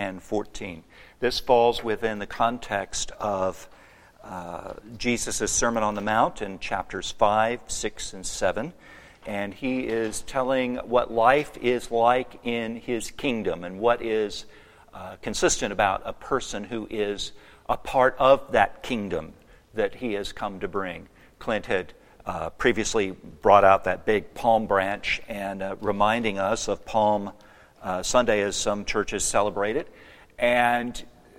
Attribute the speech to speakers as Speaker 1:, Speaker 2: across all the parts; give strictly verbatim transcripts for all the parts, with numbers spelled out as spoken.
Speaker 1: and fourteen. This falls within the context of uh, Jesus' Sermon on the Mount in chapters five, six, and seven. And he is telling what life is like in his kingdom and what is uh, consistent about a person who is a part of that kingdom that he has come to bring. Clint had uh, previously brought out that big palm branch and uh, reminding us of Palm uh, Sunday as some churches celebrate it. And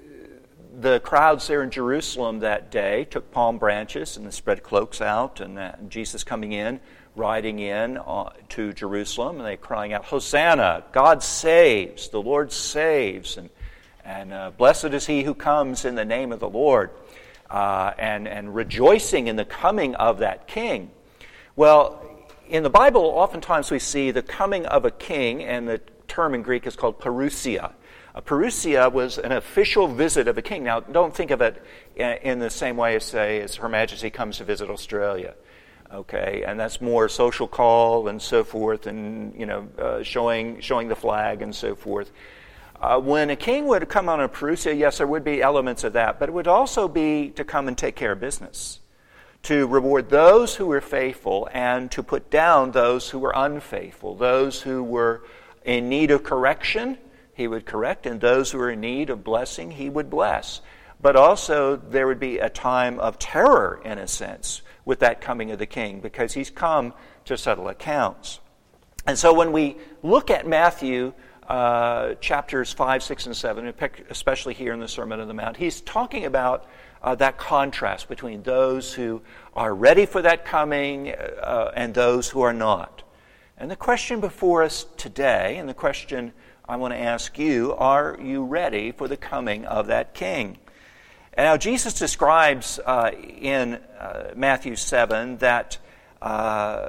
Speaker 1: the crowds there in Jerusalem that day took palm branches and spread cloaks out, and uh, Jesus coming in, riding in uh, to Jerusalem, and they crying out, "Hosanna! God saves! The Lord saves!" And and uh, blessed is he who comes in the name of the Lord, uh, and and rejoicing in the coming of that king. Well, in the Bible, oftentimes we see the coming of a king, and the term in Greek is called parousia. A parousia was an official visit of a king. Now, don't think of it in the same way as, say, as Her Majesty comes to visit Australia. Okay, and that's more social call and so forth, and you know, uh, showing showing the flag and so forth. Uh, when a king would come on a parousia, yes, there would be elements of that, but it would also be to come and take care of business, to reward those who were faithful and to put down those who were unfaithful, those who were in need of correction. He would correct, and those who were in need of blessing, he would bless. But also, there would be a time of terror, in a sense, with that coming of the king, because he's come to settle accounts. And so when we look at Matthew uh, chapters five, six, and seven, especially here in the Sermon on the Mount, he's talking about uh, that contrast between those who are ready for that coming uh, and those who are not. And the question before us today, and the question I want to ask you, are you ready for the coming of that king? And now Jesus describes uh, in uh, Matthew seven that uh,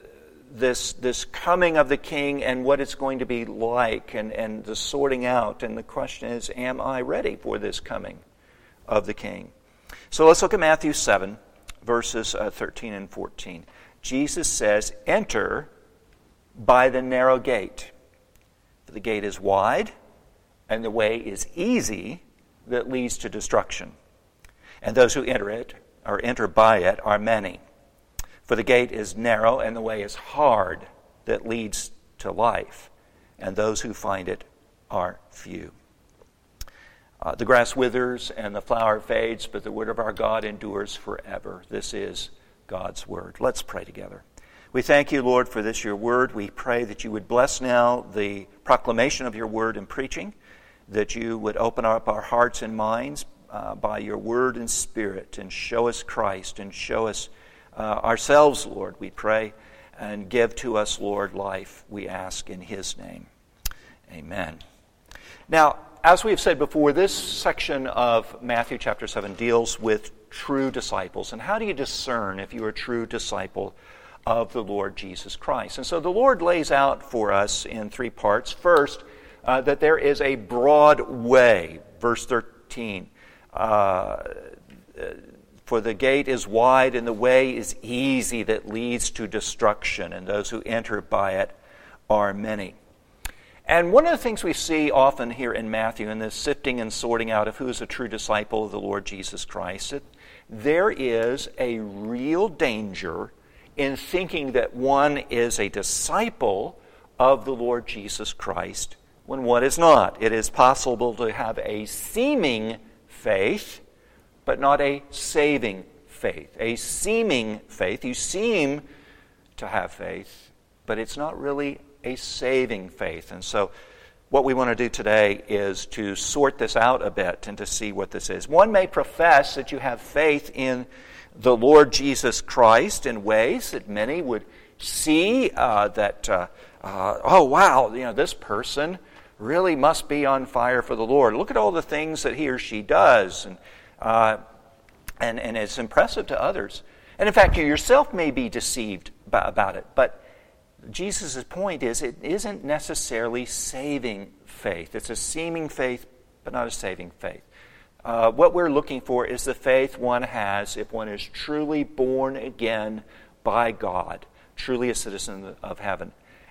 Speaker 1: this this coming of the king and what it's going to be like, and, and the sorting out. And the question is, am I ready for this coming of the king? So let's look at Matthew seven, verses uh, thirteen and fourteen. Jesus says, "Enter by the narrow gate. For the gate is wide, and the way is easy that leads to destruction. And those who enter it, or enter by it, are many. For the gate is narrow, and the way is hard that leads to life. And those who find it are few." Uh, the grass withers and the flower fades, but the word of our God endures forever. This is God's word. Let's pray together. We thank you, Lord, for this, your word. We pray that you would bless now the proclamation of your word and preaching, that you would open up our hearts and minds uh, by your word and spirit, and show us Christ, and show us uh, ourselves, Lord, we pray, and give to us, Lord, life, we ask in his name. Amen. Now, as we have said before, this section of Matthew chapter seven deals with true disciples. And how do you discern if you're a true disciple of the Lord Jesus Christ? And so the Lord lays out for us in three parts. First, uh, that there is a broad way. Verse thirteen, uh, for the gate is wide and the way is easy that leads to destruction, and those who enter by it are many. And one of the things we see often here in Matthew, in this sifting and sorting out of who is a true disciple of the Lord Jesus Christ, that there is a real danger in thinking that one is a disciple of the Lord Jesus Christ when one is not. It is possible to have a seeming faith, but not a saving faith. A seeming faith, you seem to have faith, but it's not really a saving faith. And so what we want to do today is to sort this out a bit and to see what this is. One may profess that you have faith in the Lord Jesus Christ in ways that many would see uh, that, uh, uh, oh, wow, you know, this person really must be on fire for the Lord. Look at all the things that he or she does, and uh, and, and it's impressive to others. And in fact, you yourself may be deceived by, about it, but Jesus' point is it isn't necessarily saving faith. It's a seeming faith, but not a saving faith. Uh, what we're looking for is the faith one has if one is truly born again by God, truly a citizen of heaven.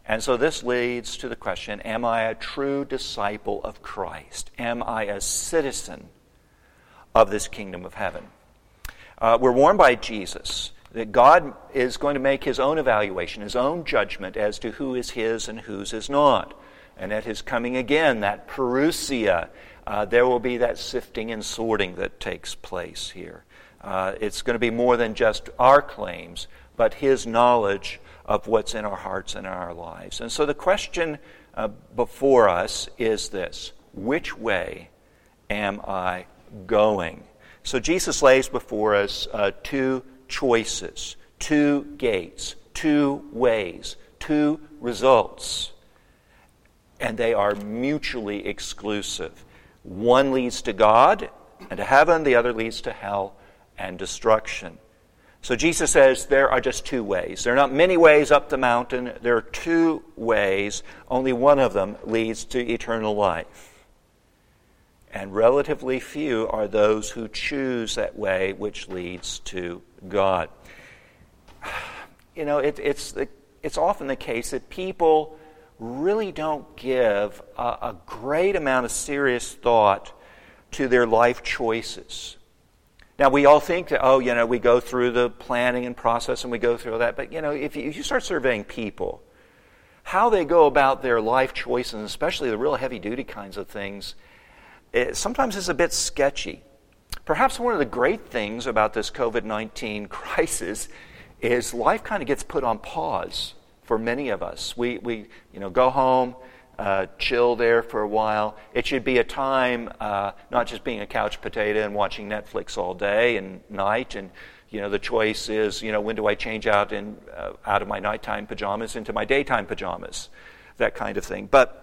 Speaker 1: And so this leads to the question, am I a true disciple of Christ? Am I a citizen of this kingdom of heaven? Uh, we're warned by Jesus that God is going to make his own evaluation, his own judgment as to who is his and whose is not. And at his coming again, that parousia, uh, there will be that sifting and sorting that takes place here. Uh, it's going to be more than just our claims, but his knowledge of what's in our hearts and in our lives. And so the question uh, before us is this: which way am I going? So Jesus lays before us uh, two choices, two gates, two ways, two results. And they are mutually exclusive. One leads to God and to heaven, the other leads to hell and destruction. So Jesus says there are just two ways. There are not many ways up the mountain. There are two ways. Only one of them leads to eternal life. And relatively few are those who choose that way which leads to God. You know, it, it's, it's often the case that people really don't give a, a great amount of serious thought to their life choices. Now, we all think that, oh, you know, we go through the planning and process and we go through all that. But, you know, if you, if you start surveying people, how they go about their life choices, especially the real heavy-duty kinds of things, it sometimes is a bit sketchy. Perhaps one of the great things about this covid nineteen crisis is life kind of gets put on pause for many of us. We, we you know, go home, Uh, chill there for a while. It should be a time, uh, not just being a couch potato and watching Netflix all day and night. And you know, the choice is, you know, when do I change out in uh, out of my nighttime pajamas into my daytime pajamas, that kind of thing. But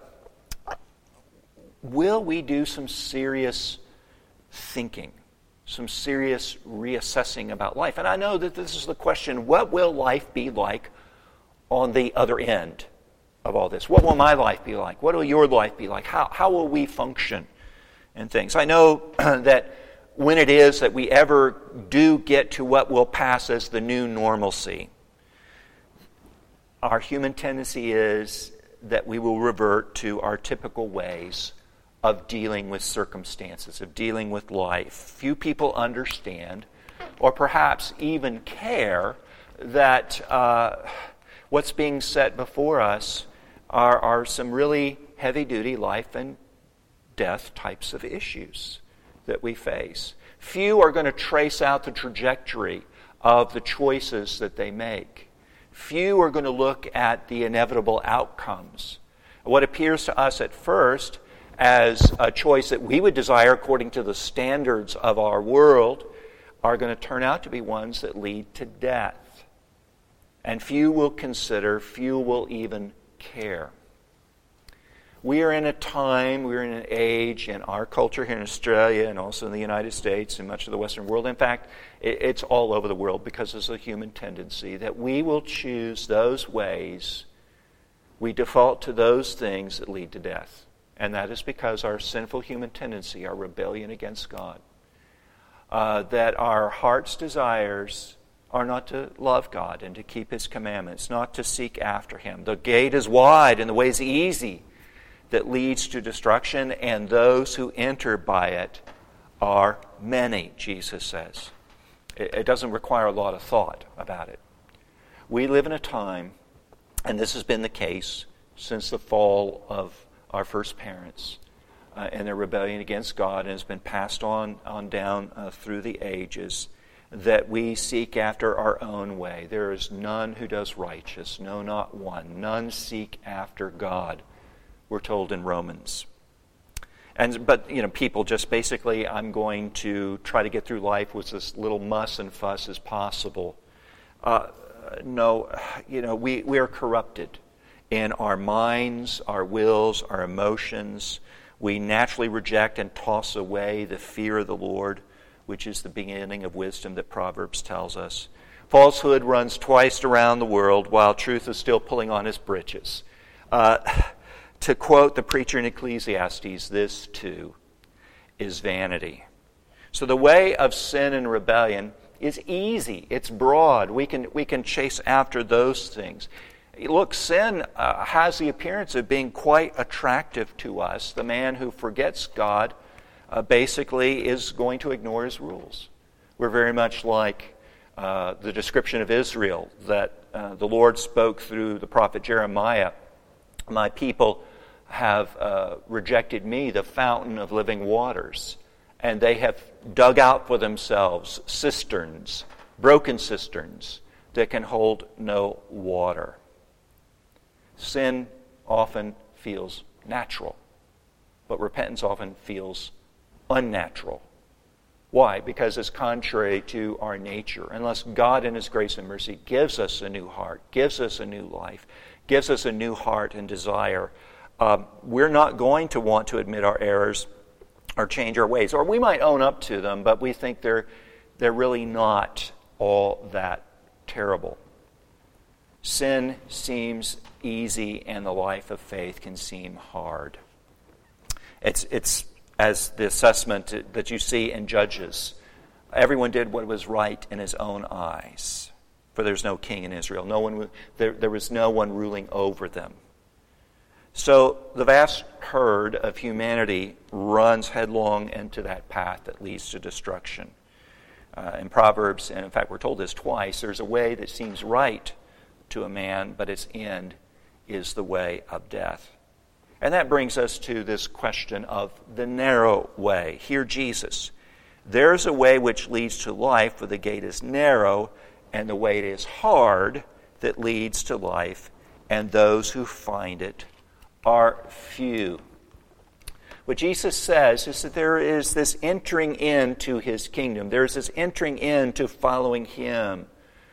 Speaker 1: will we do some serious thinking, some serious reassessing about life? And I know that this is the question: what will life be like on the other end of all this? What will my life be like? What will your life be like? How how will we function in things? I know that when it is that we ever do get to what will pass as the new normalcy, our human tendency is that we will revert to our typical ways of dealing with circumstances, of dealing with life. Few people understand, or perhaps even care, that uh, what's being set before us Are, are some really heavy-duty life and death types of issues that we face. Few are going to trace out the trajectory of the choices that they make. Few are going to look at the inevitable outcomes. What appears to us at first as a choice that we would desire according to the standards of our world are going to turn out to be ones that lead to death. And few will consider, few will even care. We are in a time, we're in an age in our culture here in Australia and also in the United States and much of the Western world. In fact, it's all over the world because it's a human tendency that we will choose those ways, we default to those things that lead to death. And that is because our sinful human tendency, our rebellion against God, uh, that our heart's desires are not to love God and to keep His commandments, not to seek after Him. The gate is wide and the way is easy that leads to destruction, and those who enter by it are many, Jesus says. It, it doesn't require a lot of thought about it. We live in a time, and this has been the case since the fall of our first parents uh, and their rebellion against God, and has been passed on, on down uh, through the ages, that we seek after our own way. There is none who does righteous, no, not one. None seek after God, we're told in Romans. And but you know, people just basically, I'm going to try to get through life with as little muss and fuss as possible. Uh, no, you know, we, we are corrupted in our minds, our wills, our emotions. We naturally reject and toss away the fear of the Lord, which is the beginning of wisdom that Proverbs tells us. Falsehood runs twice around the world while truth is still pulling on his breeches. Uh, to quote the preacher in Ecclesiastes, this too is vanity. So the way of sin and rebellion is easy. It's broad. We can, we can chase after those things. look, sin uh, has the appearance of being quite attractive to us. The man who forgets God uh, basically is going to ignore his rules. We're very much like uh, the description of Israel that uh, the Lord spoke through the prophet Jeremiah. My people have uh, rejected me, the fountain of living waters, and they have dug out for themselves cisterns, broken cisterns, that can hold no water. Sin often feels natural, but repentance often feels unnatural. Why? Because it's contrary to our nature. Unless God in His grace and mercy gives us a new heart, gives us a new life, gives us a new heart and desire, um, we're not going to want to admit our errors or change our ways. Or we might own up to them, but we think they're, they're really not all that terrible. Sin seems easy and the life of faith can seem hard. It's, it's as the assessment that you see in Judges. Everyone did what was right in his own eyes, for there's no king in Israel. No one, there, there was no one ruling over them. So the vast herd of humanity runs headlong into that path that leads to destruction. Uh, in Proverbs, and in fact we're told this twice, there's a way that seems right to a man, but its end is the way of death. And that brings us to this question of the narrow way. Hear Jesus. There's a way which leads to life, for the gate is narrow, and the way is hard that leads to life, and those who find it are few. What Jesus says is that there is this entering into His kingdom. There's this entering into following Him.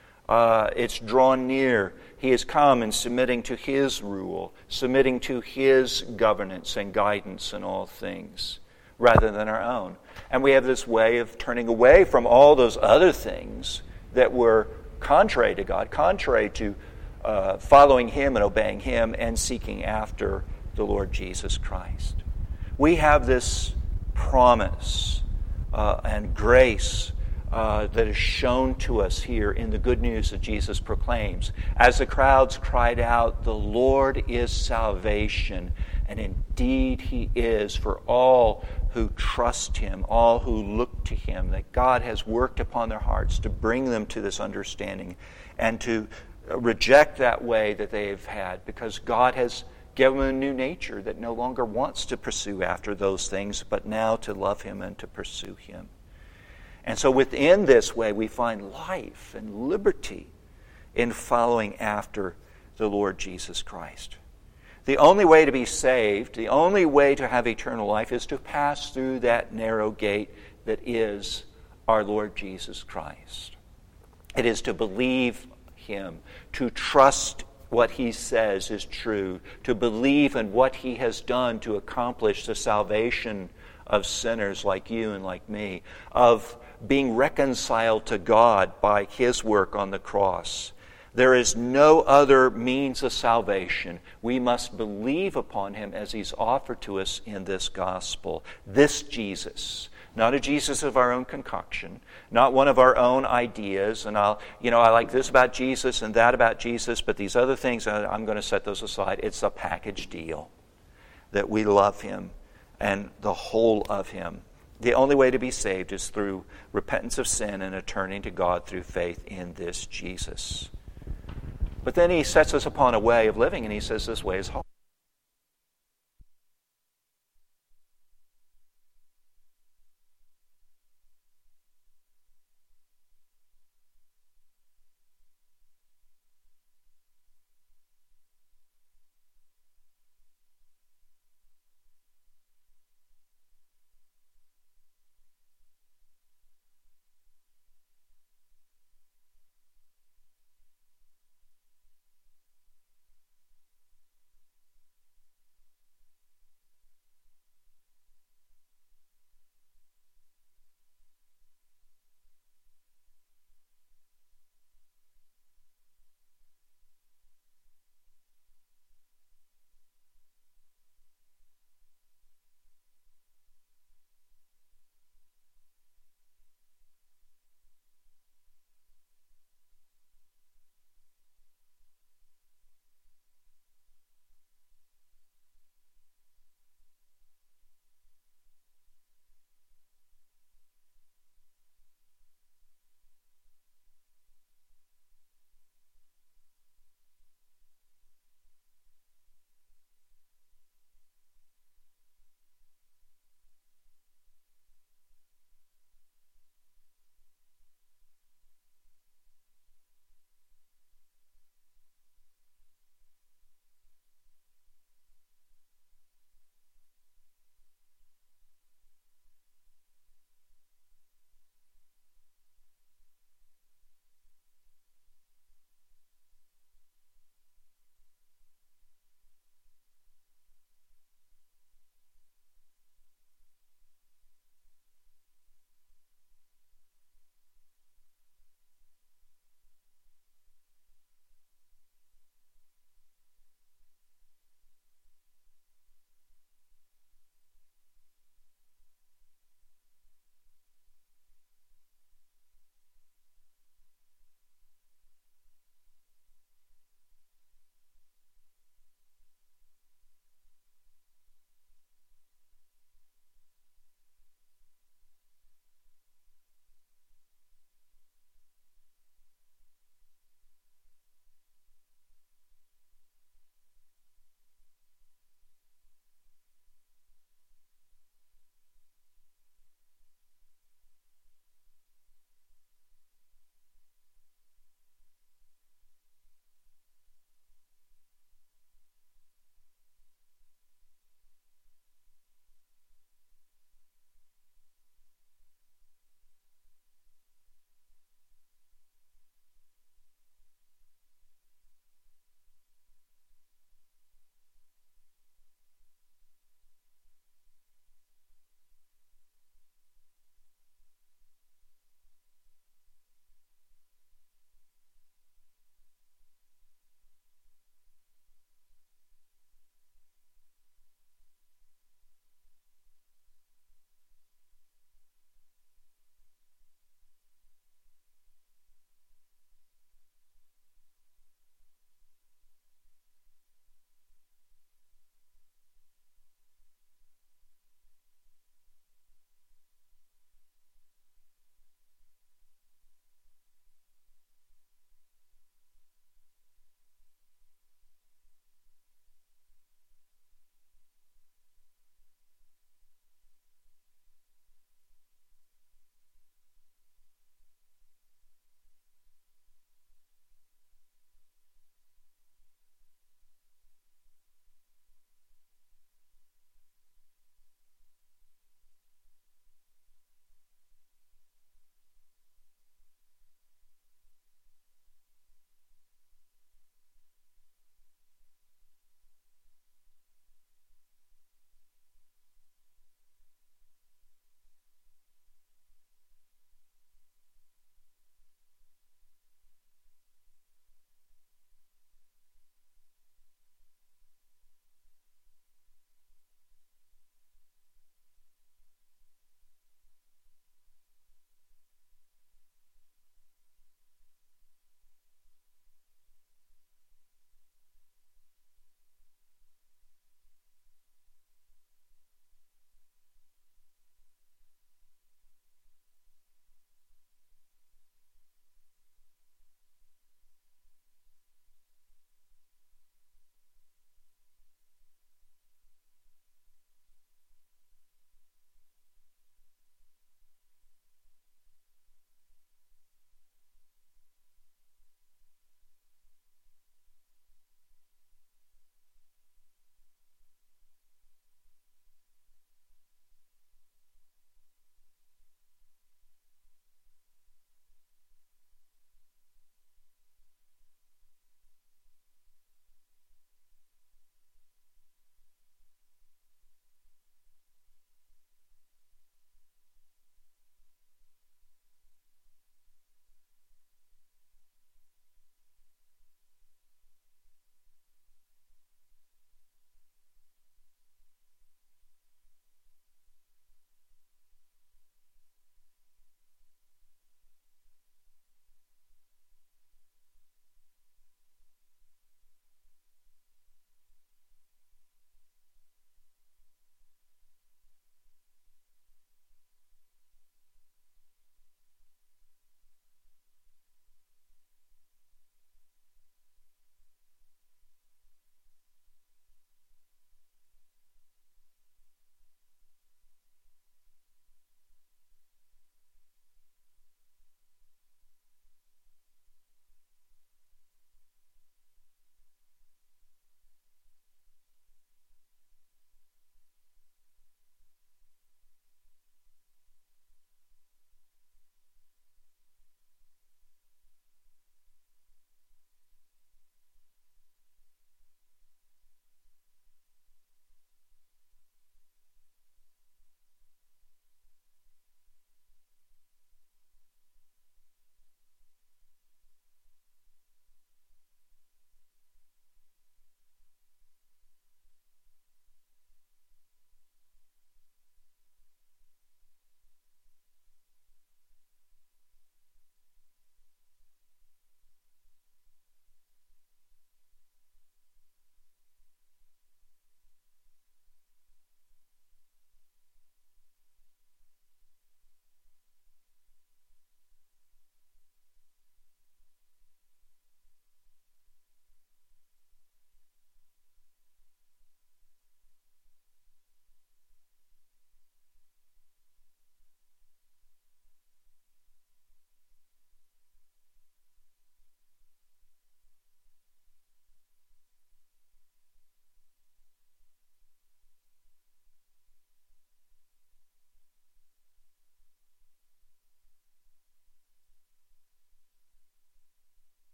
Speaker 1: Uh, it's drawn near. He has come and submitting to His rule, submitting to His governance and guidance in all things, rather than our own. And we have this way of turning away from all those other things that were contrary to God, contrary to uh, following Him and obeying Him and seeking after the Lord Jesus Christ. We have this promise uh, and grace uh, that is shown to us here in the good news that Jesus proclaims. As the crowds cried out, "The Lord is salvation," and indeed He is for all who trust Him, all who look to Him, that God has worked upon their hearts to bring them to this understanding and to reject that way that they've had, because God has give them a new nature that no longer wants to pursue after those things, but now to love Him and to pursue Him. And so within this way, we find life and liberty in following after the Lord Jesus Christ. The only way to be saved, the only way to have eternal life, is to pass through that narrow gate that is our Lord Jesus Christ. It is to believe Him, to trust what He says is true, to believe in what He has done to accomplish the salvation of sinners like you and like me, of being reconciled to God by His work on the cross. There is no other means of salvation. We must believe upon Him as He's offered to us in this gospel. This Jesus, not a Jesus of our own concoction, not one of our own ideas, and I'll, you know, I like this about Jesus and that about Jesus, but these other things, I'm going to set those aside. It's a package deal that we love Him and the whole of Him. The only way to be saved is through repentance of sin and a turning to God through faith in this Jesus. But then He sets us upon a way of living, and He says this way is hard.